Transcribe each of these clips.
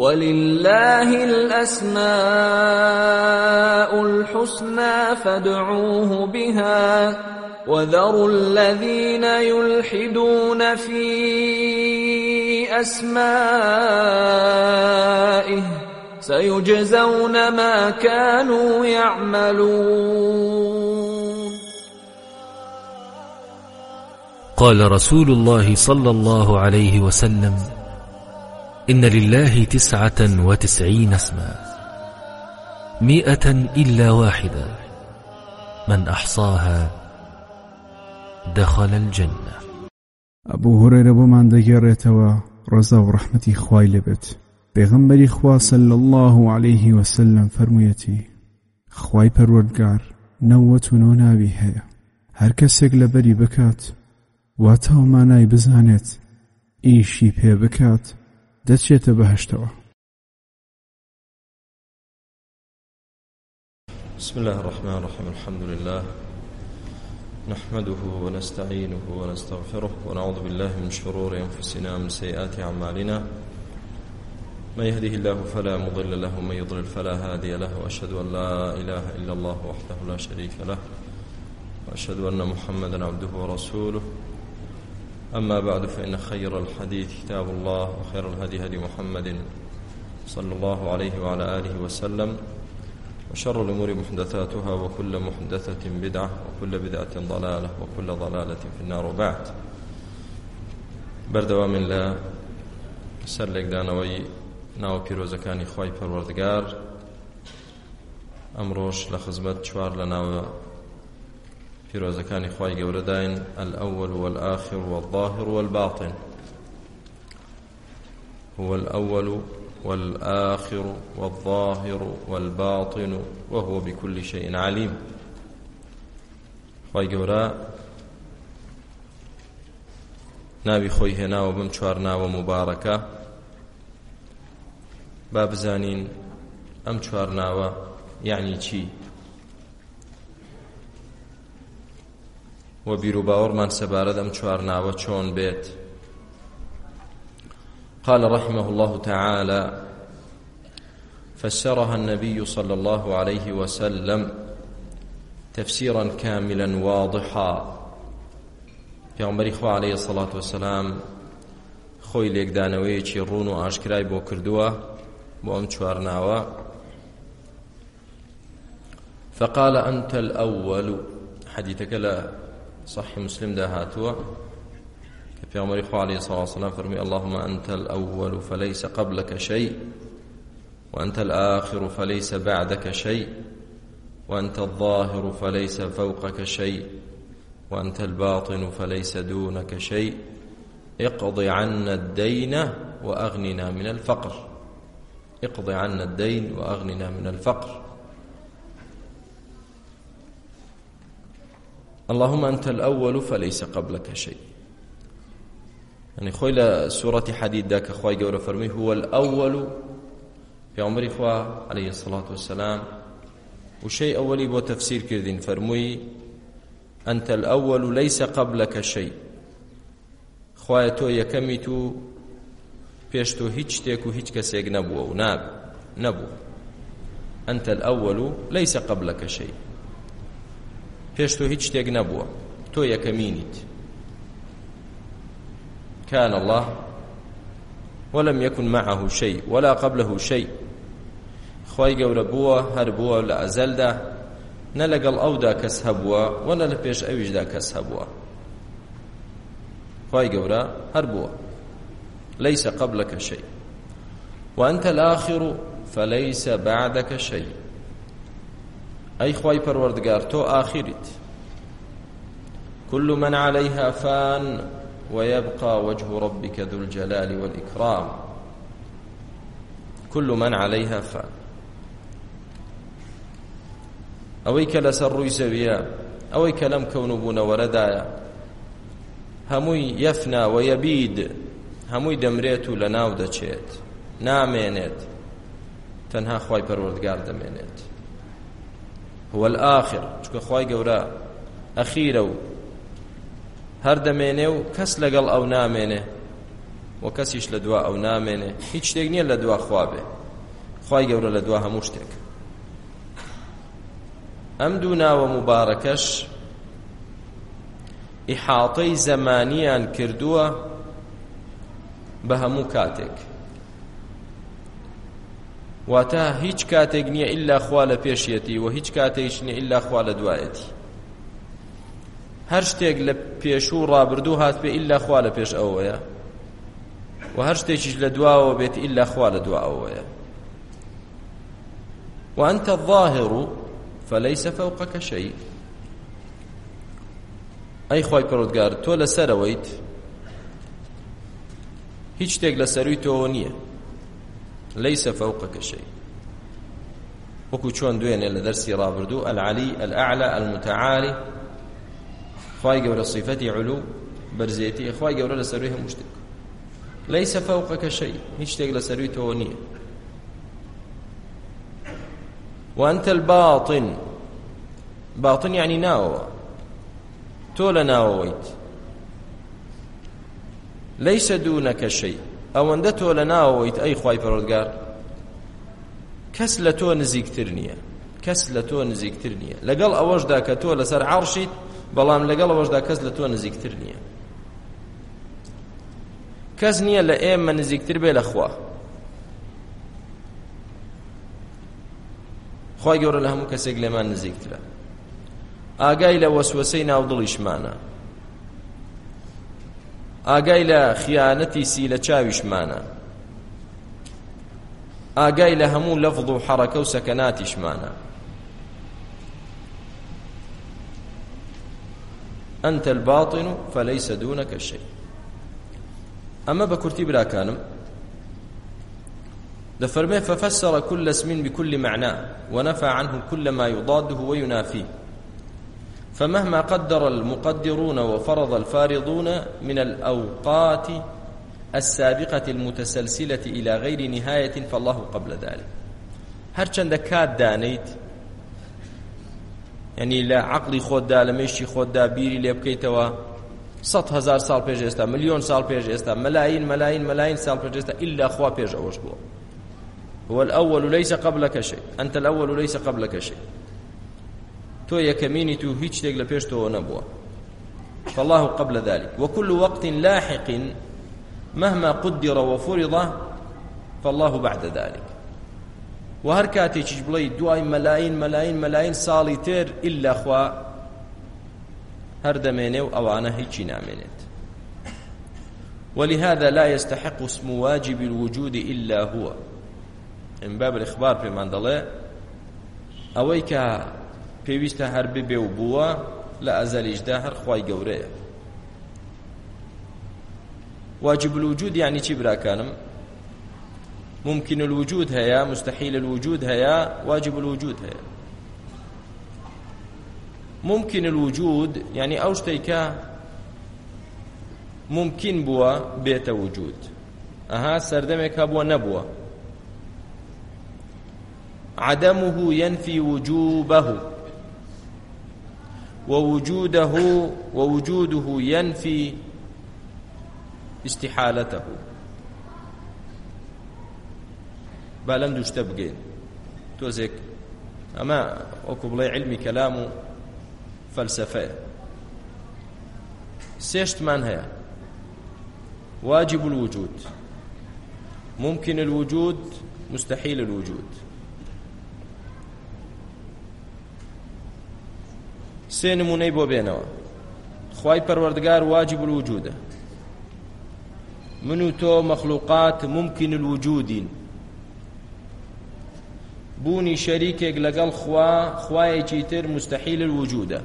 ولله الأسماء الحسنى فادعوه بها وذروا الذين يلحدون في أسمائه سيجزون ما كانوا يعملون. قال رسول الله صلى الله عليه وسلم: إن لله 99 اسما 100 إلا واحدة من أحصاها دخل الجنة. أبو هريرة بمان دقيرتوا رضا ورحمتي خواي لبت پیغمبری خوا صلی الله علیه و سلم فرمویەتی: خوای پەروەردگار 99 ناوی هەیە، هەر کەسێک لەبەری بکات واتە مانای بزانێت ئیشی پێ بکات دەچێتە بەهەشتەوە. بسم الله الرحمن الرحيم. الحمد لله نحمده ونستعينه ونستغفره ونعوذ بالله من شرور أنفسنا ومن سيئات أعمالنا، من يهده الله فلا مضل له ومن يضلل فلا هادي له، وأشهد أن لا إله إلا الله وحده لا شريك له، وأشهد أن محمدا عبده ورسوله. أما بعد، فإن خير الحديث كتاب الله، وخير الهدي هدي محمد صلى الله عليه وعلى آله وسلم، وشر الأمور محدثاتها، وكل محدثة بدعة، وكل بدعة ضلالة، وكل ضلالة في النار. وبعد، بردوام لا سرلك دانوي ناو پیرۆزەکانی خوای پەروەردگار ئەمڕۆژ لە خزمەت چوار لە ناوە پیرۆزەکانی خوای گەورە داین: الأول والآخر والظاهر والباطن. هو الأول والآخر والظاهر والباطن وهو بكل شيء عليم. خوای گەورە ناوی خۆی هێناوە بەم چوار ناوە مبارەکە با بزانین ئەم چوار ناوە یعنی چی، و بیر و باوەڕمان سەبارەت ئەم چوار ناوە چۆن بێت. قال رحمه الله تعالى: فسرها النبي صلى الله عليه وسلم تفسيرا كاملا واضحا. پیامبەری خوا عليه الصلاة والسلام خۆی لێکدانەوەیەکی ڕوون و ئاشکرای بۆ کردووە بۆ ئەم چوار ناوە. فقال: أنت الأول. حديثك لا صحيح مسلم ده هاتوا كفي عمر عليه الصلاة والسلام فرمي: اللهم أنت الأول فليس قبلك شيء، وأنت الآخر فليس بعدك شيء، وأنت الظاهر فليس فوقك شيء، وأنت الباطن فليس دونك شيء، اقض عنا الدين وأغننا من الفقر. اقض عنا الدين وأغننا من الفقر. اللهم أنت الأول فليس قبلك شيء. يعني خويل سورة حديد ذاك خوي جورا فرمي هو الأول في عمر إخوة عليه الصلاة والسلام، وشيء أولي بو تفسير كردين فرمي أنت الأول ليس قبلك شيء. خوایتو یەکەمی تو پێش تۆ هیچ شتێک و هیچ کەسێک نەبووە و نەبوو. أنت الأول ليس قبلك شيء. پێش تۆ هیچ شتێک نەبووە، تۆ یەکەمینیت. كان الله ولم يكن معه شيء ولا قبله شيء. خوای گەورە بووە، هەر بووە لە ئەزەلدا، نە لەگەڵ ئەودا کەس هەبووە و نە لە پێش ئەویشدا کەس هەبووە. خوای گەورە هەر بووە. ليس قبلك شيء. وأنت الآخر فليس بعدك شيء. أي خوای پەروەردگار تۆ ئاخریت. كل من عليها فان ويبقى وجه ربك ذو الجلال والإكرام. كل من عليها فان. ئەوەی کە لەسەر ڕووی زەویە، ئەوەی کە لەم کەون و بوونەوەرەدایە، هەمووی یەفنا و یەبید، هەمووی دەمرێت و لە ناو دەچێت، نامێنێت، تەنها خوای پەروەردگار دەمێنێت. هو الآخر، چونکە خوای گەورە ئەخیرە و هەر دەمێنێ و کەس لەگەڵ ئەو نامێنێ. و کەسیش لە دوا ئەو نامێنێ هیچ شتێک نییە لە دوا خوا بێ خوای گەورە لە دوا هەموو شتێک ئەم دوو ناوە مبارەکەش ئیحاطەی زەمانیان کردووە بە هەموو کاتێک واتە هیچ کاتێک نییە ئیلا خوا لە پێشیەتی و هیچ کاتێکش نییە ئیلا خوا لە دوایەتی هەر شتێک لە پێشوو ڕابردوو هات پێ ئیلا خوا لە پێش ئەوەیە و هەر شتێکیش لە دواوە بێت ئیلا خوا لە دوا ئەوەیە وأنت الظاهر فليس فوقك شيء ئەی خوای پەروەردگار تۆ لەسەرەوەیت هیچ شتێک لەسەروی تۆ نییە ليس فوقك شيء وەکو چۆن دوێنێ لە دەرسی ڕابردوو العلی الأعلى المتعالي خوای گەورە صفەتی علو بەرزێتی خوای گەورە لەسەروی هەموو شتێک ليس فوقك شيء هیچ شتێک لەسەروی تۆ نییە وأنت الباطن باطن يعني ناوة تولى ناويت ليس دونك شيء أو أن تولى ناويت أي خواي پروردگار كسلتو نزيكترنية كسلتو نزيكترنية لقل أوجدا كتولى سر عرشيت بلام لقل أوجدا كسلتو نزيكترنية كسنية لأيما نزيكتر بي لأخواه خوای گەورە لە هەموو کەسێک لێمان نزیکترە ئاگای لە وەسوەسەی ناو دڵیشمانە ئاگای لە خیانەتی سی لە چاویشمانە ئاگای لە هەموو لەفظ و حەرەکە و سەکەناتیشمانە أنت الباطن فليس دونك شيء أما بكرتي براكانم دفرمه ففسر كل اسم بكل معناه ونفى عنه كل ما يضاده وينافيه فمهما قدر المقدرون وفرض الفارضون من الأوقات السابقة المتسلسلة إلى غير نهاية فالله قبل ذلك هرچند كاد دانيت يعني لا عقلي خود دا لمشي خود دا بيري ليبكيتوا 100,000 سال پێش ئێستا مليون سال پێش ئێستا ملايين سال پێش ئێستا إلا خوا پێش ئەوەش بووە هو الأول ليس قبلك شيء أنت الأول ليس قبلك شيء تو يكميني تو هيج شتێک لە پێش تۆ نەبووە فالله قبل ذلك وكل وقت لاحق مهما قدر وفرض فالله بعد ذلك وهر کاتێکیش بڵێ دوای ملايين ساڵی تر إلا خوا هەر دەمێنێ و ئەوانە هیچی نامێنێت ولهذا لا يستحق اسم واجب الوجود إلا هو من باب الإخبار بمان دڵێ ئەوەی کە پێویستە هەر ببێ و بووە لە ئەزەلیشدا هەر خوای گەورەیە واجب الوجود يعني چی براکانم ممكن الوجود هيا مستحيل الوجود هيا واجب الوجود هيا ممكن الوجود يعني أو شتيكا ممكن بوا بيت وجود سردمك بوا نبوا عدمه ينفي وجوبه ووجوده ينفي استحالته بالم دوشت بقين توزيك أما أكو علمي كلام فلسفة سيشت من هي واجب الوجود ممكن الوجود مستحيل الوجود سينموني بو بينوا خواي پروردگار واجب الوجود منو تو مخلوقات ممكن الوجود بوني شريكك لقل خواي جيتر مستحيل الوجود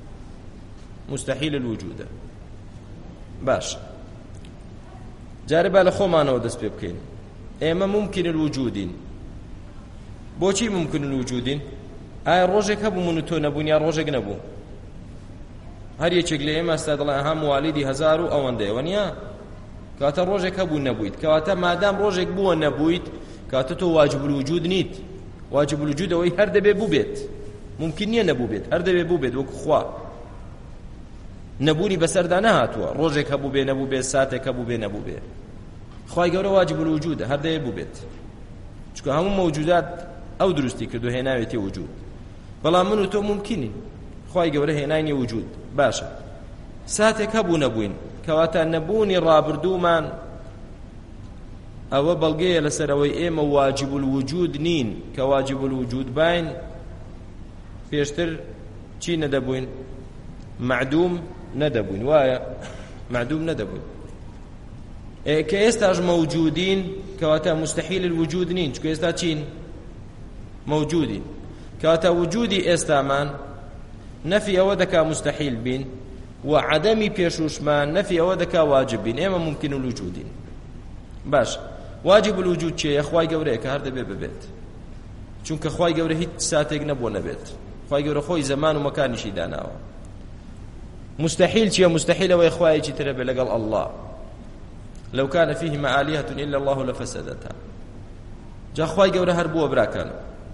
باش جاربا لخومانا ودس بيبكين ايما ممكن الوجود بوچی ممكن الوجود ئایا ڕۆژێک هەبوو من و تۆ نەبوون یا ڕۆژێک نەبوو هەر یەکێک لە ئێمە ئێستا دەڵێ ئەها موالیدی 1000 و ئەوەندەیە وەنیا کاتە ڕۆژێک هەبوو نەبوویت کەواتە مادام ڕۆژێک بووە نەبوویت کاتە تۆ واجب الوجود نیت واجب الوجود ئەوەی هەر دەبێ بوو بێت ممکن نییە نەبوو بێت هەر دەبێ بوو بێت وەکو خوا نەبوونی بەسەردا نەهاتووە ڕۆژێک هەبوو بێ نەبوو بێ ساتێک هەبوو بێ نەبوو بێ خوای گەورە واجب الوجودە هەردەیە بوو بێت چونکە هەموو مەوجودات ئەو دروستی کردو هێناوێتی وجود بەڵام من و تۆ ممکنین خوای گەورە هێناینی وجود باشە ساتێک هەبوو نەبووین کەواتە نەبوونی ڕابردوومان ئەوە بەڵگەیە لەسەر ئەوەی ئێمە واجب الوجود نین کە واجب الوجود باین پێشتر چی نەدەبووین معدوم نەدەبووین وایە معدوم نەدەبووین کە ئێستاش مەوجودین کەواتە مستحیل الوجود نین چکە ئێستا چین مەوجودین کەواتە وجودی ئێستامان نەفی ئەوە دەکا مستحیل بین و عدەمی پێشوشمان نەفی ئەوە دەکا واجب بین ئێمە ممکن الوجودین باش واجب الوجود چیە خوای گەورەیە کە هەر دەبێ ببێت چونکە خوای گەورە هیچ ساتێک نەبووە نەبێت خوای گەورە خۆی زەمان و مەکانیشی داناوە مستحيل چیە مستحيل ئەوەی خوایەکی ترە بێ لەگەڵ الله لو كان فيهما آلهة إلا الله لفسدتها جا خوای گەورە هەر بووە براکان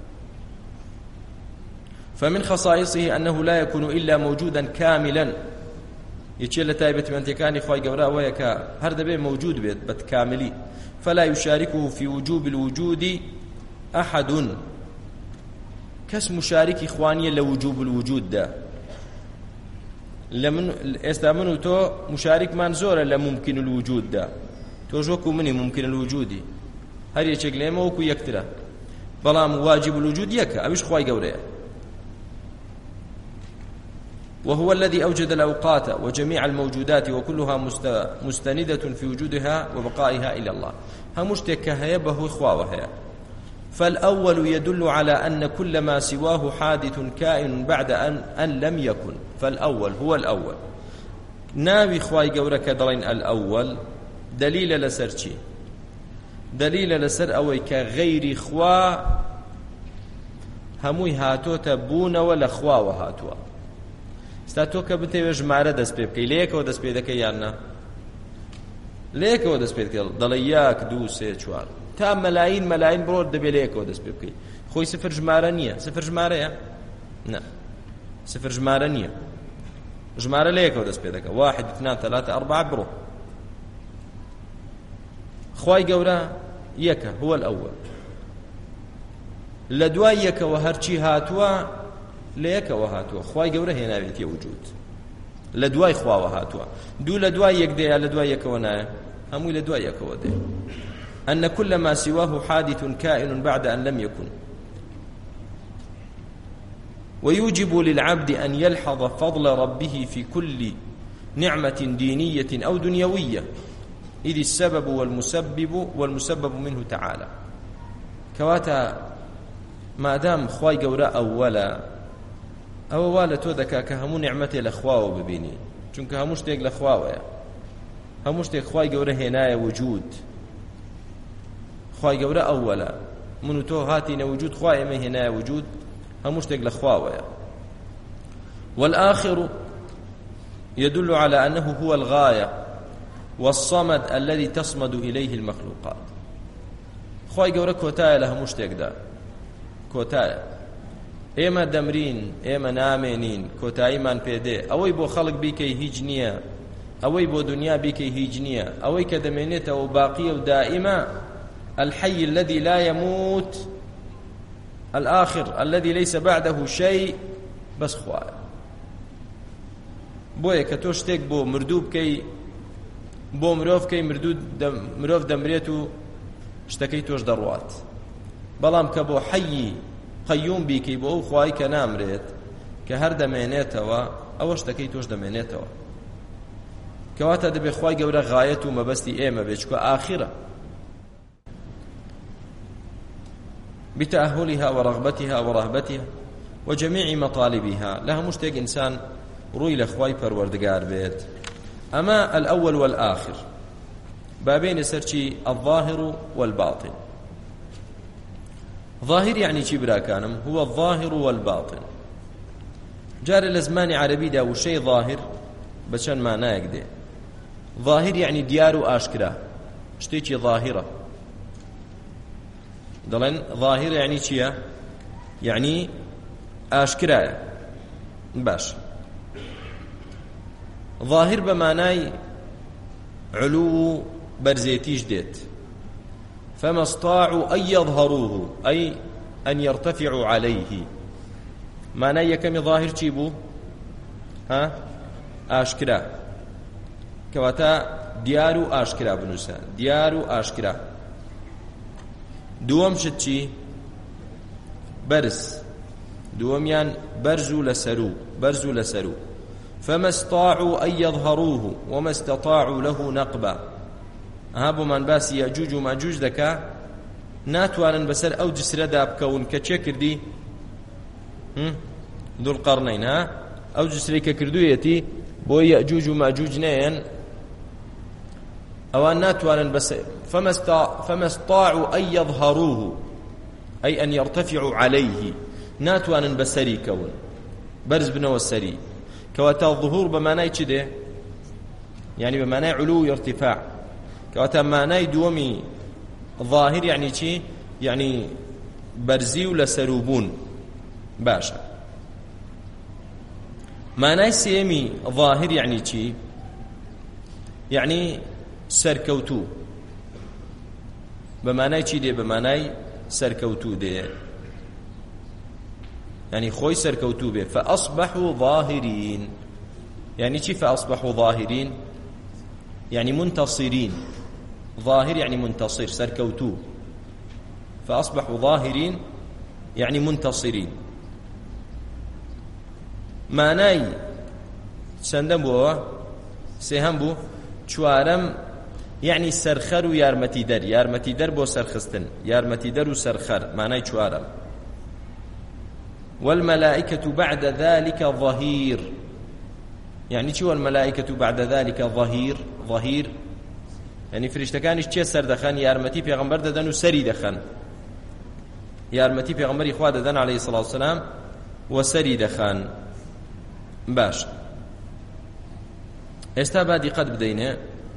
فمن خصائصه أنه لا يكون إلا موجودا كاملا يتشي لتايبت من تكاني خوای گەورە ئەوەیە کە هەر دەبێ موجود بێت بەتکاملی فلا يشاركه في وجوب الوجود أحد كس مشاركي خوانية لوجوب الوجود ده لمن استامنوا تو مشارك من زورا لممكن الوجود ده تو جوكو مني ممكن الوجود هر يشك لما وكو يكتره بلام واجب الوجود يكا أبيش خواي قوريه وهو الذي أوجد الأوقات وجميع الموجودات وكلها مستندة في وجودها وبقائها إلى الله همشتك هيبه خواوها فالأول يدل على أن كل ما سواه حادث كائن بعد أن لم يكن فالأول هو الأول ناوي خواي قورك دلين الأول دليل لسر چي دليل لسر أوي كغير خوا هموي هاتو تبون ولا خوا وهاتوا ستاتو كبتي جمعره دەست پێ بکەی لەیەکەوە دەست پێ دەکەی یاننا لەیەکەوە دەست پێ دەکەی دەڵێ یەک دوو سێ چوار تا مەلاین بڕۆ دەبێ لەیەکەوە دەست پێ بکەی خۆی سفر ژمارە نییە سفر ژمارەیە نا سفر ژمارە نییە ژمارە لەیەکەوە دەست پێ دەکە واحد اثنان ثلاثة أربعة بڕۆ خوای گەورە یەکە هو الأول لە دوای یەکەوە هەرچی هاتووە لەیەکەوە هاتووە خوای گەورە هێناوێتی وجود لە دوای خواوە هاتووە دوو لە دوای یەک دەیە لە دوای یەکەوە نایە هەمووی لە دوای یەکەوە دەیە أن كل ما سواه حادث كائن بعد أن لم يكن ويوجب للعبد أن يلحظ فضل ربه في كل نعمة دينية أو دنيوية إذ السبب والمسبب منه تعالى كواتا ما دام خواي قورا أولا ئەوە وا لە تۆ دەکا کە هەموو نعمەتێ لە خواوە ببینی چونکە هەموو شتێک لە خواوەیە هەموو شتێک خوای گەورە هێنایە وجود خوای گەورە ئەوەلە من و تۆ هاتینە وجود خوای ئێمە هێنایە وجود هەموو شتێک لە خواوەیە والآخر يدل على أنه هو الغاية والصمد الذي تصمد إليه المخلوقات خوای گەورە کۆتایە لە هەموو شتێکدا کۆتایە ئێمە دەمرین ئێمە نامێنین کۆتاییمان پێدێ ئەوەی بۆ خەڵک بیکەی هیچ نییە ئەوەی بۆ دنیا بیکەی هیچ نییە ئەوەی کە دەمێنێتەوە باقیە و دائمە الحي الذي لا يموت الآخر الذي ليس بعده شيء بس خواه بۆیە کە تۆ شتێک بۆ مردوو بکەی بۆ مرۆڤ بکەی مرۆڤ دەمرێت و شتەکەی تۆش دەڕوات بەڵام کە بۆ حەیی قەیوم بیکەی بۆ ئەو خوای کە نامرێت کە هەر دەمێنێتەوە ئەوە شتەکەی تۆش دەمێنێتەوە کەواتە دەبێ خوای گەورە غایەت و مەبەستی ئێمە بێت چکە ئاخرە بتأهلها ورغبتها ورهبتها وجميع مطالبها لها مشتاق إنسان روي لخواي پروردگار بيت أما الأول والآخر بابين سرشي الظاهر والباطن ظاهر يعني جبرا كانم هو الظاهر والباطن جار الأزمان عربي دا وشي ظاهر بشان ما نايقدي ظاهر يعني ديار وآشكرا شتيكي ظاهرة دلن ظاهر يعني چيا يعني آشكرا باش ظاهر بمعناي علو بەرزێتیش دێت. فما استطاعوا أن يظهروه أي أن يرتفعوا عليه. معنى يكمي ظاهر چی بوو؟ ئاشکرا، کەواتە دیار و ئاشکرا بنووسە، دیار و ئاشکرا. دووەم شت چی؟ بەرز. دووەمیان بەرز و لەسەرو، بەرز و لەسەرو. فما استطاعوا أن يظهروه وما استطاعوا له نقبا. بۆمان باسی یاجوج و ماجوج دەکا، ناتوانن بەسەر ئەو جسرەدا بکەون کە چێ کردی؟ دوڵقەڕنەین. ئەو جسرەی کە کردوویەتی بۆ یاجوج و ماجوج نێن، ئەوان ناتوانن بەسەر. فما استطاعوا أن يظهروه أي أن يرتفعوا عليه، ناتوانن بەسەری کەون، بەرز بنەوە سەری. کەواتە ظهور بەمانای چ دێ؟ یعنی بەمانای علو و ارتفاع. کەواتە مانای دووەمی ظاهر یعنی چی؟ یعنی بەرزی و لەسەرو بوون. باشە. مانای سێمی ظاهر یعنی چی؟ یعنی سەرکەوتوو. بەمانای چی دێ؟ بەمانای سەرکەوتوو دێ، يعني خوي سركوتو به. فأصبحوا ظاهرين. يعني چی فأصبحوا ظاهرين؟ يعني منتصرين. ظاهر يعني منتصر، سركوتو. فأصبحوا ظاهرين يعني منتصرين. معناي چەندەم بووەوە؟ سێهەم بوو. چوارەم يعني سەرخەر و یارمەتیدەر. یارمەتیدەر بۆ سەرخستن، یارمەتیدەر و سەرخەر، معنای چوارەم. والملائكة بعد ذلك ظهير. يعني چی والملائكة بعد ذلك ظهير؟ ظهير يعني فریشتەکانیش چێ سەر دەخەن؟ یارمەتی پێغەمبەر دەدەن و سەری دەخەن. یارمەتی پێغەمبەری خوا دەدەن عليه الصلاة والسلام و سەری دەخەن. باش، ئێستا با دیقەت بدەینێ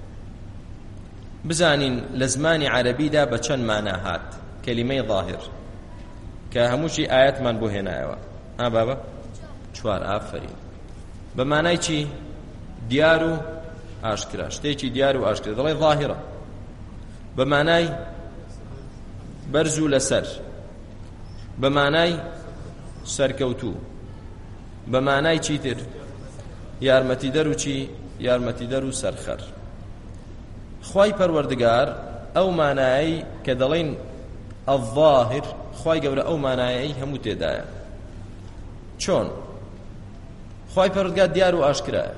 بزانین لە زمانی عەرەبیدا بە چەند مانا هات کەلیمەی ظاهر، کە هەمووشی ئاەتمان بۆ هێنایەوە. بابە چوار. ئافرین. بە مانای چی؟ دیار و ئاشکرا، شتێکی دیار و ئاشکرا دەڵێ ظاهرە. بە مانای بەرز و لەسەر، بە مانای سەرکەوتوو، بە مانای چیتر؟ یارمەتیدەر و چی؟ یارمەتیدەر و سەرخەر. خوای پەروەردگار ئەو مانایی کە دەڵێن الظاهر، خوای گەورە ئەو مانایەی هەموو تێدایە. چۆن؟ خوای پەروەردگار دیار و ئاشکرایە.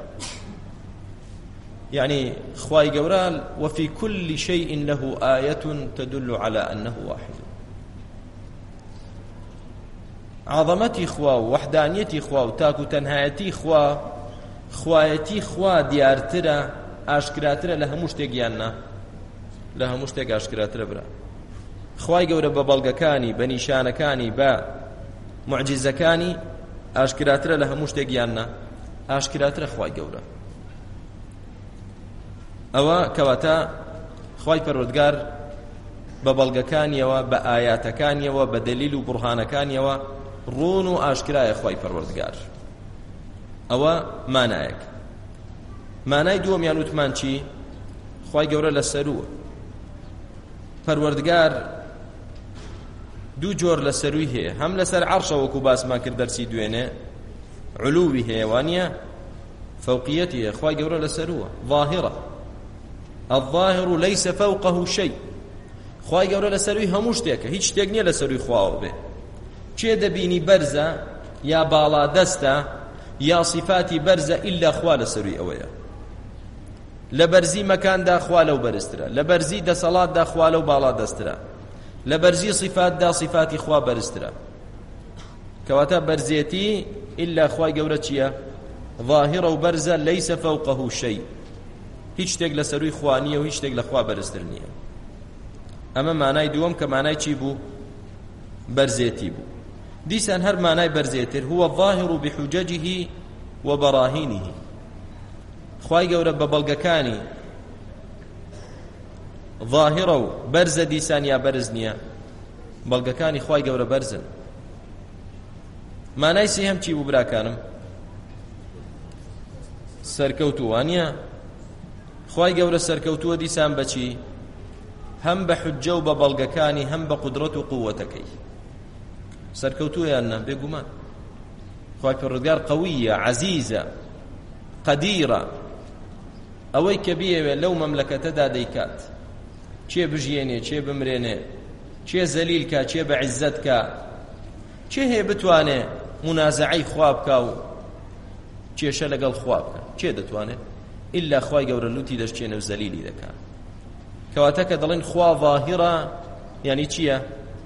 يعني خوای گەورە وفي كل شيء له آية تدل على أنه واحد. عظمەتی خوا و وحدانیەتی خوا و تاک و تەنهایەتی خوا، خوایەتی خوا دیارترە، ئاشکراترە لە هەموو شتێک یاننا؟ لە هەموو شتێک ئاشکراترە. برا خوای گەورە بە بەڵگەکانی، بە نیشانەکانی، بە معجزەکانی ئاشکراترە لە هەموو شتێک یاننا؟ ئاشکراترە خوای گەورە. ئەوە کەواتە خوای پەروەردگار بە بەڵگەکانیەوە، بە ئاياتەکانیەوە، بە دەلیل و بورهانەکانیەوە ڕوون و ئاشکرایە خوای پەروەردگار. ئەوە مانایەک. مانای دووەمیان وتمان چی؟ خوای گەورە لەسەرووە. پەروەردگار دوو جۆر لەسەروی هەیە، هەم لەسەر عەرشە وەکو باسمان کرد دەرسی دوێنێ، علووی هەیە وانە، فەوقیەتی هەیە. خوای گەورە لەسەرووە، ظاهرە. الظاهر ليس فوقه شيء. خوای گەورە لەسەروی هەموو شتێکە، هیچ شتێک نییە لەسەروی خواوە بێ. چێ دەبینی بەرزە یا باڵا دەستە یا صفاتی بەرزە ئیلا خوا لەسەروی ئەوەیە. لە بەرزی مەکاندا خوا لەو بەرزترە، لە بەرزی دەسەڵاتدا خوا لەو باڵا دەسترە، لە بەرزی صفاتدا صفاتی خوا بەرزترە. کەواتە بەرزێتی ئیلا خوای گەورە چییە؟ ظاهرە و بەرزە، لەیسە فەوقەهو شەی. هیچ شتێک لەسەروی خوا نییە و هیچ شتێک لە خوا بەرزتر نییە. ئەمە مانای دووەم کە مانای چی بوو؟ بەرزێتی بوو. دیسان هەر مانای بەرزێتر هو الظاهر بحججه وبراهينه. خوای گەورە بە بەڵگەکانی ظاهرە و بەرزە دیسان یا بەرز نییە؟ بەڵگەکانی خوای گەورە بەرزن. مانای سێهەم چی بوو براکانم؟ سەرکەوتووانە. خوای گەورە سەرکەوتووە دیسان بەچی هەم بە حجە و بە بەڵگەکانی هەم بە قودرەت و قووەتەکەی سەرکەوتووە یان نە بێگومان خوای پەروەردگار قەویە عەزیزە قەدیرە ئەوەی کە بیەوێ لەو مەملەکەتەدا دەیکات چێ بژیێنێ چێ بمرێنێ چێ زەلیل کە چێ بە عیزەت کە چێ هەیە بتوانێ منازعەی خوا بکا و کێشە لەگەڵ خوا بکە چێ دەتوانێت ئیلا خوای گەورە لوتی دەشتێنە و زەلیلی دەکات کەواتە کە دەڵێن خوا ظاهرە یعنی چییە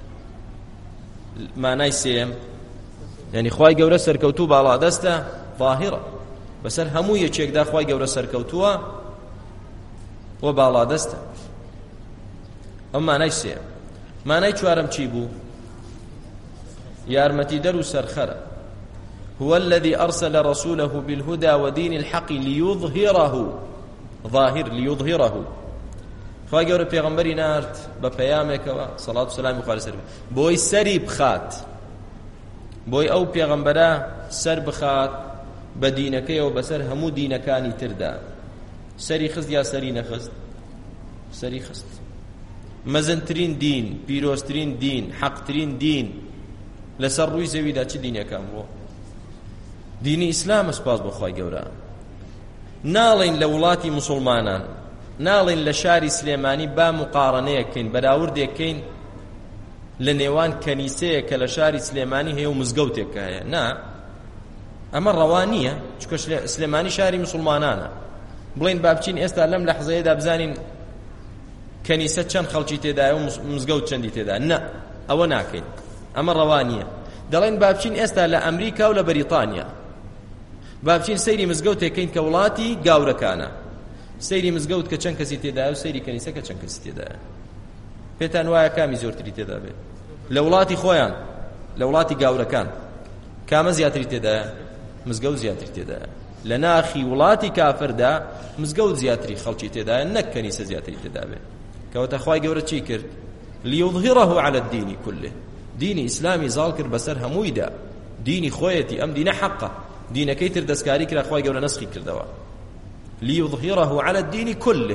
مانای سێم یعنی خوای گەورە سەرکەوتوو باڵادەستە ظاهرە بەسەر هەموو یەکێکدا خوای گەورە سەرکەوتووە و باڵادەستە ئەم مانای سێم مانای چوارەم چی بوو یارمەتیدەر و سەرخەرە هو الذي أرسل رسوله بالهدى ودين الحق ليظهره ظاهر ليظهره خوای گەورە پێغەمبەری نارد بە پەیامێکەوە سەڵات و سەلامی خوای لەسەر بۆی سەری بخات بۆی ئەو پێغەمبەرە سەر بخات بە دینەکەیەوە بەسەر هەموو دینەکانی تردا سەری خست یا سەری نەخست سەری خست مەزنترین دین پیرۆزترین دین حەقترین دین لەسەر ڕووی زەویدا چ دینەکان بووە دینی ئیسلامە سپاس بۆ خوای گەورە ناڵێن لە وڵاتی موسڵمانان ناڵێن لە شاری سلێمانی با مقارنەیەکەین بەراوردێکەین لە نێوان کەنیسەیە کە لە شاری سلێمانی هەیە و مزگەوتێکە هەیە نا ئەمە ڕەوا نییە چونکە سلێمانی شاری موسڵمانانە بڵێن با بچین ئێستا لەم لەحزەیەدا بزانین کەنیسە چەند خەڵکی تێدایە و مزگەوت چەندی تێدا نە ئەوە ناکەین ئەمە ڕەوا نییە دەڵێن با بچین ئێستا لە ئەمریکا و لە بەریتانیا با بچین سەیری مزگەوتێکەین کە وڵاتی گاورەکانە سەیری مزگەوت کە چەند کەسی تێدایە و سەیری کەنیسە کە چەند کەسی تێدایە پێتان وایە کامی زۆرتری تێدا بێت لە وڵاتی خۆیان لە وڵاتی گاورەکان کامە زیاتری تێدایە مزگەوت زیاتری تێدایە لە ناخی وڵاتی کافردا مزگەوت زیاتری خەڵکی تێدایە نەک کەنیسە زیاتری تێدا بێت کەواتە خوای گەورە چی کرد ليظهره على الدين كله دینی ئیسلامی زاڵ کرد بەسەر هەموویدا دینی خۆیەتی ئەم دینە حەقە دینەکەی تر دەستکاری کرا خوای گەورە نسخی کردەوە ليظهره على الدين كله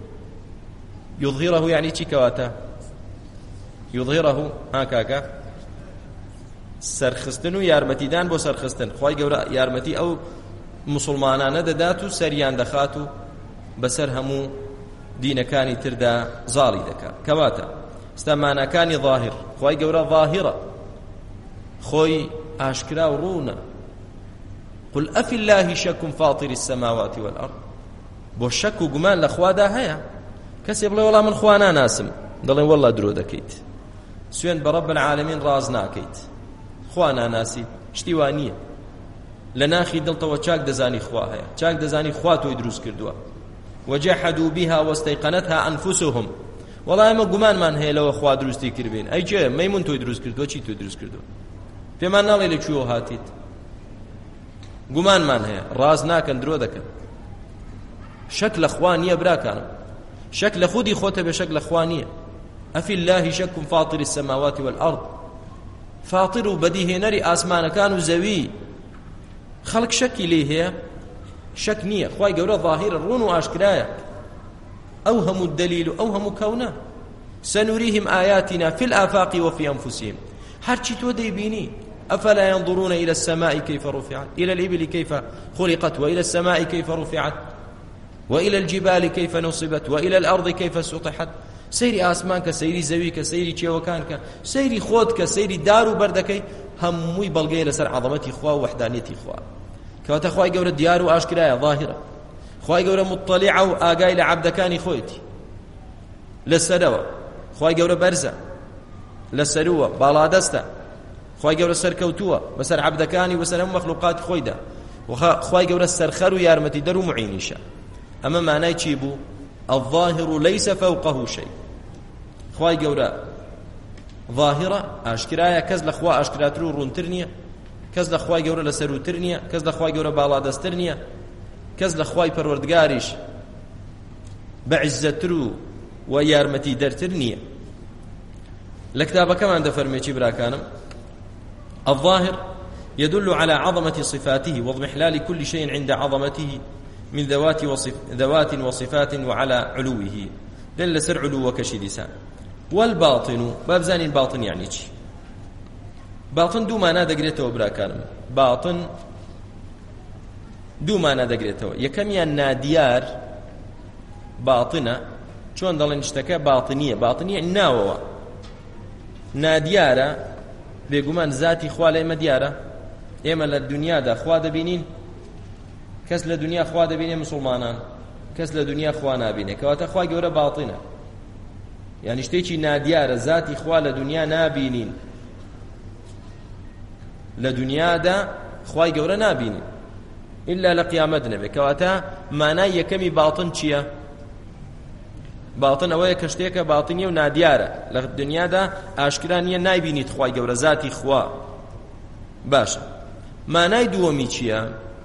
يظهره يعني چی کەواتە يظهره هاکاکە سەرخستن و یارمەتیدان بۆ سەرخستن خوای گەورە یارمەتی ئەو مسلمانانە دەدات و سەریان دەخات و بەسەر هەموو دینەکانی تردا زاڵی دەکات کەواتە ستەمانەکانی ظاهر خوای گەورە ظاهرە خۆی ئاشکرا و ڕوونە قل أفي الله شك فاطر السماوات والأرض بۆ شەک و گومان لە خوادا هەیە کەسێ بڵێ وەڵام من خوا ناناسم دەڵێن وەڵا درۆ دەکەیت سوێن بە ڕەب العالەمین ڕاز ناکەیت خوا ناناسی شتی وان نییە لە ناخی دڵتەوە چاک دەزانی خوا هەیە چاک دەزانی خوا تۆی دروست کردووە وجحدوا بها واستيقنتها أنفسهم وەڵا ئێمە گومانمان هەیە لەوە خوا دروستی کردبین ئەی جێ مەیمون تۆی دروست کردووە چی تۆی دروست کردووە پێمان ناڵێ لەکوێوە هاتیت گومانمان هەیە ڕاز ناکەن درۆ دەکەن شەک لە خوا نییە براکانم شەک لە خودی خۆتە بێ شەک لە خوا نییە ئەفی الله شەک فاطر السماوات والأرض فاطر و بەدیهێنەری ئاسمانەکان و زەوی خەڵک شەکی لێ هەیە شەک نییە خوای گەورە ظاهرە ڕوون و ئاشکرایە ئەو هەموو دەلیل و ئەو هەموو کەونە سنريهم آياتنا في الآفاق وفي أنفسهم هرچی تۆ دەیبینی أفلا ينظرون إلى السماء كيف رفعت إلى الإبل كيف خلقت وإلى السماء كيف رفعت وإلى الجبال كيف نصبت وإلى الأرض كيف سطحت سيري آسمان كسيري زوي كسيري چێوەکان کە سيري خۆت کە سيري دار و بەردەکەی هەمووی بەڵگەیە لەسەر عەظەمەتی خوا و وحدانیەتی خوا کەواتە خوای گەورە دیار و ئاشکرایە ظاهرە خوای گەورە مطلعە و ئاگای لە عەبدەکانی خۆیەتی لەسەرەوە خوای گەورە بەرزە لەسەرووە باڵادەستە خوای گەورە سەرکەوتووە بەسەر عەبدەکانی بەسەر هەموو مەخلوقاتی خۆیدا خوای گەورە سەرخەر و یارمەتیدەر و معینیشە ئەمە مانای چی بوو الظاهر ليس فوقه شيء خوای گەورە ظاهرە ئاشکرایە کەس لە خوا ئاشکراتر و ڕوونتر نییە کەس لە خوای گەورە لەسەروتر نییە کەس لە خوای گەورە باڵادەستر نییە کەس لە خوای پەروەردگاریش بەعیزەتر و یارمەتی دەرتر نییە لە کتابەکەمان دەفەرمێ چی براکانم الظاهر يدل على عظمة صفاته واضمحلال كل شيء عند عظمته من ذوات وصفات وعلى علوه دل سر علو وكشي لسان. والباطن بابزان الباطن يعني چی؟ باطن دو معنى دقريته وبراكانم. باطن دو معنى دقريته، يكميا ناديار باطنة چون دلن اشتكى باطنية، باطنية ناوة ناديارة بيقومان ذاتي خوالة إما ديارة إما للدنيا دا خوا دبينين كس لدنيا خوا دبينين مسلمانان كس لدنيا خوا نابينين كواتا خوا جورا باطنة يعني اشتيشي ناديارة ذاتي خوا لدنيا نابينين لدنيا دا خوا جورا نابينين إلا لقيامتنا بكواتا معناه يكمي باطن چيا باطن ئەوەیە کە شتێکە باطنیە و نادیارە لە دنیادا ئاشکرا نییە نایبینیت خوای گەورە ذاتی خوا. باشە مانای دووەمی چییە؟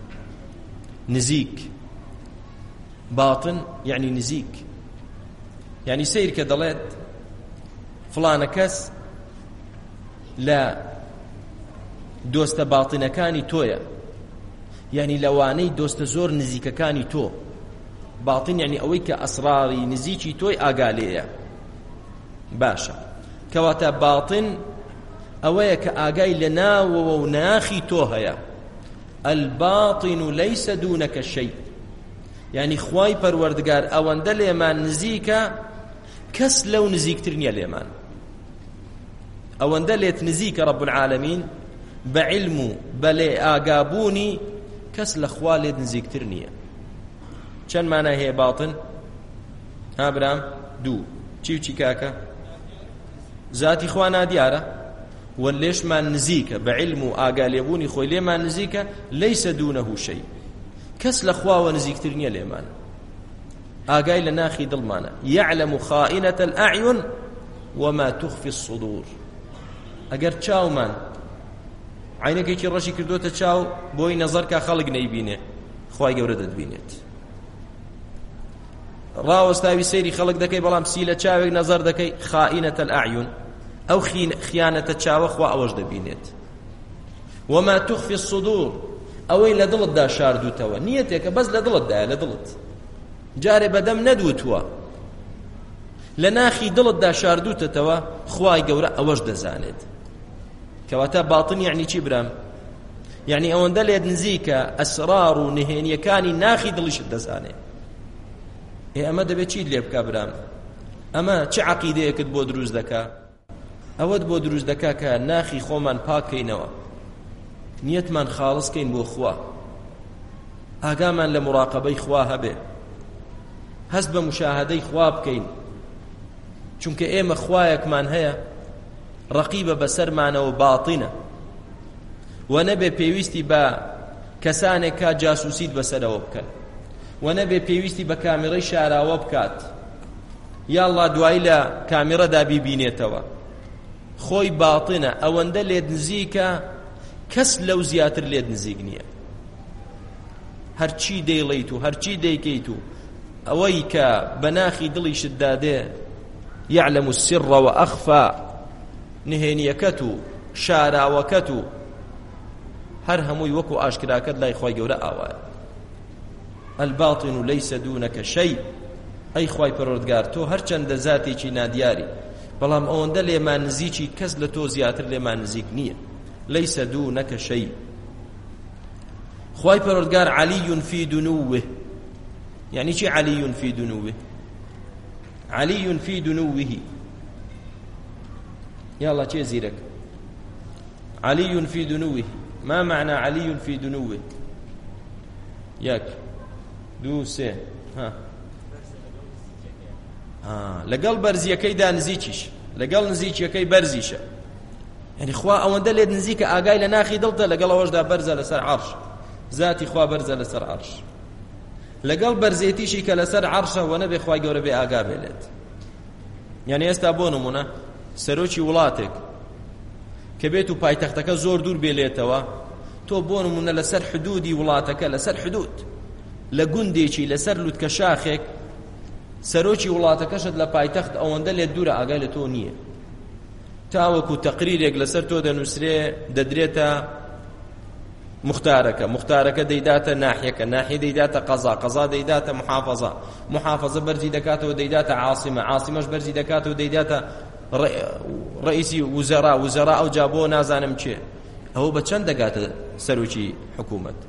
نزیک. باطن یعنی نزیک، یعنی سیر کە دەڵێت فڵانە کەس لە دۆستە باطنەکانی تۆیە، یعنی لەوانەی دۆستە زۆر نزیکەکانی تۆ. باطن يعني أويك أسراري نزيكي توي آقالية. باشا كواتا باطن أويك آقاي لنا وناخي توهيا. الباطن ليس دونك شيء، يعني خواي پروردگار أوند ليمان نزيكا كس لو نزيك ترنيا ليمان أوند ليت نزيك رب العالمين بعلم بلي آقابوني كس لخوالي نزيك ترنيا. چەند مانای هەیە باطن؟ ها برام؟ دوو. چی و چی کاکە؟ ذاتی خوا نادیارە و لێشمان نزیکە بە علم و ئاگالێبوونی خۆی لێمان نزیکە. لەیسە دوونەهو شەی، کەس لە خواوە نزیکتر نییە لێمان، ئاگای لە ناخی دڵمانە. یعلم خائنة الأعین وما تخفي الصدور. ئەگەر چاومان عینەکێکی ڕەشی کردوتە چاو بۆی نەزەر کا خەڵک نەیبینێ، خوای گەورە دەتبینێت. ڕاوەستاوی سەیری خەڵک دەکەی بەڵام سی لە چاوێک نەزەر دەکەی، خائینەتە الأعین، ئەو خیانەتە چاوە خوا ئەوەش دەبینێت. وما تخفي الصدور، ئەوەی لە دڵتدا شاردوتەوە، نیەتێکە بەس لە دڵتدایە، لە دڵت جارێ بەدەم نەدوتووە، لە ناخی دڵتدا شاردوتەتەوە، خوای گەورە ئەوەش دەزانێت. کەواتە باطن یعنی چی برام؟ یعنی ئەوەندە لێت نزیکە ئەسرار و نهێنیەکانی ناخی دڵیشت دەزانێت. ئەمە دەبێت چیت لێ بکە برام؟ ئەمە چه عەقیدەیەکت بۆ دروست دەکا؟ ئەوەت بۆ دروست دەکا کە ناخی خۆمان پاکەینەوە، نیەتمان خاڵسکەین بۆ خوا، ئاگامان لە مراقەبەی خوا هەبێ، هەست بە مشاهدەی خوا بکەین، چونکە ئێمە خوایەکمان هەیە ڕەقیبە بەسەرمانەوە باتینە، و نەبێ پێویستی بە کەسانێک کا جاسوسیت بەسەرەوە بکەن، و نەبێ پێویستی بە کامێرەی شاراوە بکات، یاڵڵا دوایی لە کامێرەدا بیبینێتەوە. خۆی باتینە، ئەوەندە لێت نزیکە کەس لەو زیاتر لێت نزیک نییە. هەرچی دەیڵێیت و هەرچی دەیکەیت و ئەوەی کە بەناخی دڵی شتدادێ، یعلم السر وأخفى، نهێنیەکەت و شاراوەکەت و هەر هەمووی وەکو ئاشکراکەت لای خوای گەورە ئاوایە. الباطن ليس دونك شيء، ئەی خوای پەروەردگار تۆ هەرچەندە زاتێکی نادیاری، بەڵام ئەوەندە لێمان نزیکی کەس لە تۆ زیاتر لێمان نزیک نییە. ليس دونك شيء. خوای پەروەردگار علی في دنوه، يعني چی علی في دنوه؟ علی في دنوه، يلا چه زيرك؟ علي في دنوه، ما معنى علي في دنوه؟ ياك دو سه ها لەگەڵ بەرزیەکەیدا نزیکیش، لەگەڵ نزیکیەکەی بەرزیشە، یعنی خوا ئەوەندە لێت نزیکە ئاگای لە ناخی دڵتە، لەگەڵ ئەوەشدا بەرزە لەسەر عەرش، ذاتی خوا بەرزە لەسەر عەرش، لەگەڵ بەرزێتیشی کە لەسەر عەرشە و نەبێ خوای گەورە بێ ئاگا بێت. یعنی ئێستا بۆ نمونە سەرۆکی وڵاتێک کە بێت و پایتەختەکە زۆر دوور بێلێتەوە، تۆ بۆ نمونە لەسەر حدودی وڵاتەکە، لەسەر حدود لە گوندێکی لەسەر لوتکە شاخێک، سەرۆکی وڵاتەکەشت لە پایتەخت ئەوەندە لێت دوورە، ئاگای لە تۆ نییە، تاوەکو تەقریرێک لەسەر تۆ دەنووسرێ دەدرێتە مختارەکە دەیداتە ناحیەکە، ناحیە دەیداتە قەزا دەیداتە محافەزە بەرزی دەکاتەوە دەیداتە عاسیمەش بەرزی دەکاتەوە دەیداتە ڕئیسی وزەرا ئەو جا بۆ نازانم چێ. ئەوە بە چەند دەگاتە سەرۆکی حکوومەت؟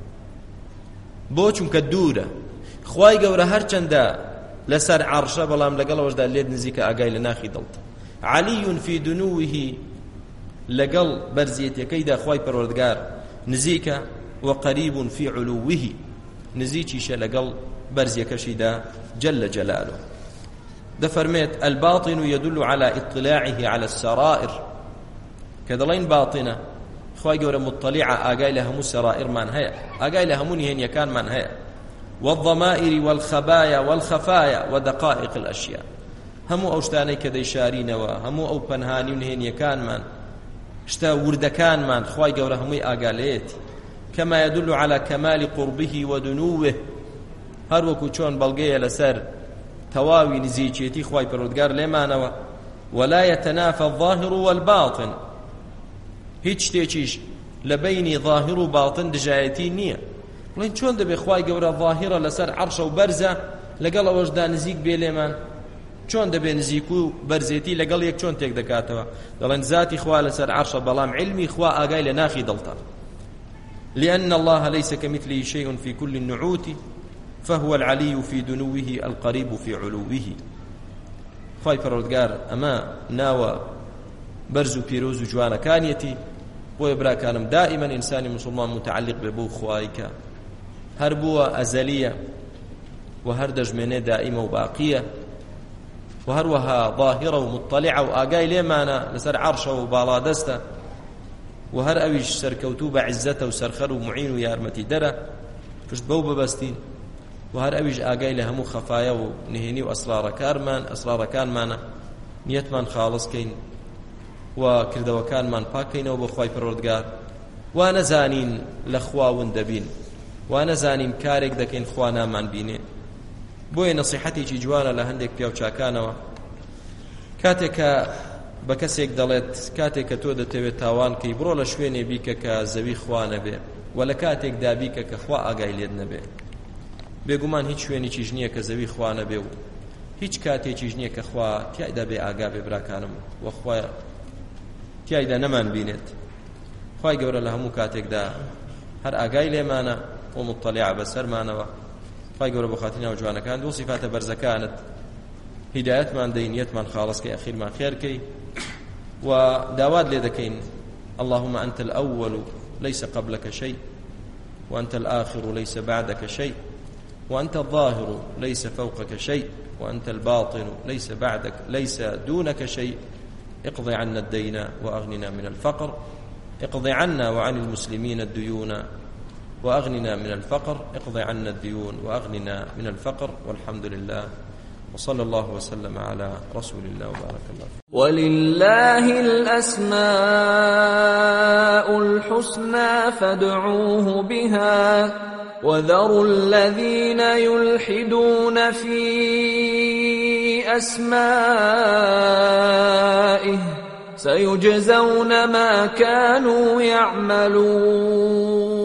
بۆ چونکە دوورە. خوای گەورە هەرچەندە لەسەر عەرشە بەڵام لەگەڵەوەشدا لێت نزیکە ئاگای لە ناخی دڵت. عەلیٌ فی دنووه لەگەڵ بەرزیەتەکەیدا خوای پەروەردگار نزیکە، وقەریب فی علووه نزیکیشە لەگەڵ بەرزیەکەشیدا جل جلاله. دەفەرمێت الباطن يدل على اطلاعه على السرائر، کە دەڵێن باتنە خوای گەورە مطلعە، ئاگای لە هەموو سەرائرمان هەیە، ئاگای لە هەموو نهێنیەکانمان هەیە. والضمائر والخبايا والخفايا ودقائق الأشياء، هەموو ئەو شتانەی کە دەیشارینەوە، هەموو ئەو پەنهانی و نهێنیەکانمان، شتا وردەکانمان خوای گەورە هەمووی ئاگالەیەتی. كما يدل على كمال قربه ودنوه، هەر وەکو چۆن بەڵگەیە لەسەر تەواوی نزیکێتی خوای پەروەردگار لێمانەوە. ولا يتنافى الظاهر والباطن، هیچ شتێکیش لە بینی ظاهر و باطن دژایەتی نییە. بڵێن چۆن دەبێ خوای گەورە ظاهرە لەسەر عەرشە و بەرزە لەگەڵ ئەوەشدا نزیک بێ لێمان؟ چۆن دەبێ نزیک و بەرزێتی لەگەڵ یەک چۆن تێک دەکاتەوە؟ دەڵێن ذاتی خوا لەسەر عەرشە بەڵام علمی خوا ئاگای لە ناخی دڵتە. لأن الله ليس كمثله شيء في كل النعوت فهو العلي في دنوه القريب في علوه. خوای پەروەردگار ئەمە ناوە بەرز و پیرۆز و جوانەکانیەتی. بۆیە براکانم دائما ئینسانی مسلمان متعلق بێ بۆ خوای کە هەر بووە ئەزەلیە و هەر دەژمێنێ دائیمە و باقیە و هەروەها ظاهرە و مطلعە و ئاگای لێمانە لەسەر عەرشە و باڵادەستە و هەر ئەویش سەرکەوتوو بە عیززەتە و سەرخەر و معین و یارمەتی دەرە پشت بەو ببەستین و هەر ئەویش ئاگای لە هەموو خەفایە و نهێنی و ئەسرارەکانمانە، نیەتمان خاڵسکەین و کردەوەکانمان پاکەینەوە بۆ خوای پەروەردگار، وا نەزانین لە خواون دەبین، وا نەزانین کارێک دەکەین خوا نامان بینێ. بۆیە نەسیحەتێکی جوانە لە هەندێک پیاوچاکانەوە کاتێک کە بە کەسێک دەڵێت کاتێک کە تۆ دەتەوێت تاوان کەی بڕۆ لە شوێنێ بیکە کە زەوی خوا نەبێ و لە کاتێکدا بیکە کە خوا ئاگای لێت نەبێ. بێگومان هیچ شوێنێکیش نییە کە زەوی خوا نەبێ و هیچ کاتێکیش نییە کە خوا تیایدا بێ ئاگا بێ براکانم و خوا تیایدا نەمان بینێت. خوای گەورە لە هەموو کاتێکدا هەر ئاگای لێمانە و مطلع بەسەرمانەوە. خوای گەورە بۆ خاتری ناو جوانەکان دوو صیفاتە بەرزەکانت هیدایەتمان دەی، نیەتمان خاڵسکەی، ئەخیرمان خێرکەی و داوات لێ دەکەین اللهم أنت الأول ليس قبلك شيء وأنت الآخر ليس بعدك شيء وأنت الظاهر ليس فوقك شيء وأنت الباطن ليس دونك شيء. اقض عنا الدين وأغننا من الفقر، اقض عنا وعن المسلمين الديون وأغننا من الفقر، اقض عنا الديون وأغننا من الفقر. والحمد لله وصلى الله وسلم على رسول الله وبارك الله فيه. ولله الأسماء الحسنى فادعوه بها وذروا الذين يلحدون في أسمائه سيجزون ما كانوا يعملون.